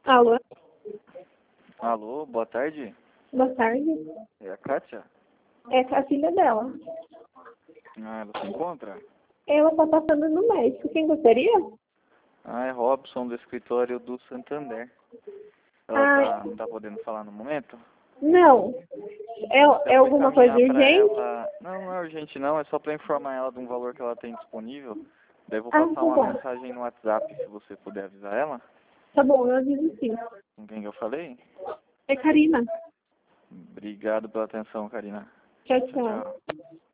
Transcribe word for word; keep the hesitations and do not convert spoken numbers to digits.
Alô, Alô, boa tarde. boa tarde. É a Kátia? É a filha dela. Ah, ela se encontra? Ela tá passando no médico. Quem gostaria? Ah, é Robson, do escritório do Santander. Ela Ah, tá, não tá podendo falar no momento? não. É, Eu é vou alguma coisa encaminhar pra urgente? ela... Não, não é urgente não, é só pra informar ela de um valor que ela tem disponível. Daí eu vou Ah, tá passar uma bom. mensagem no WhatsApp, se você puder avisar ela. Tá bom, eu aviso sim. Com quem que eu falei? É Karina. Obrigado pela atenção, Karina. Tchau, Tchau, tchau. tchau.